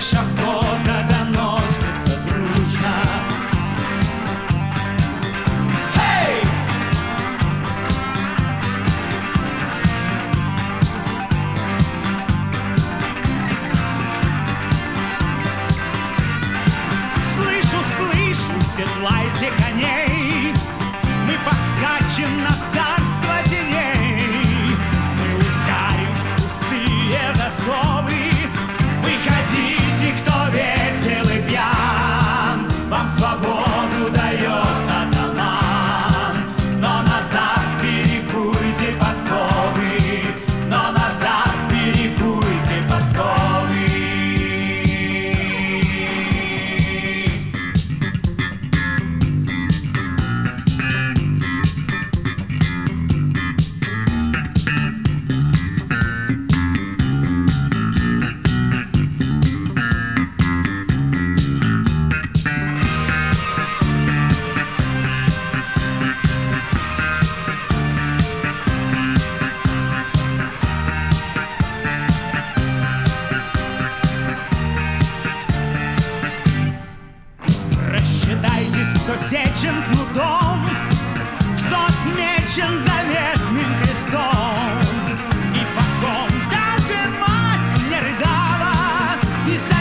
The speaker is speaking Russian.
эшафота доносится дружно. Эй! Слышу, седлайте коней, мы поскачем на царство теней, мы ударим в пустые засовы. Выходите, кто весел и пьян, вам свободу дает атаман. Но назад перекуйте подковы, но назад перекуйте подковы. Кто сечен кнутом, кто отмечен заветным крестом, и по ком даже мать не рыдала, и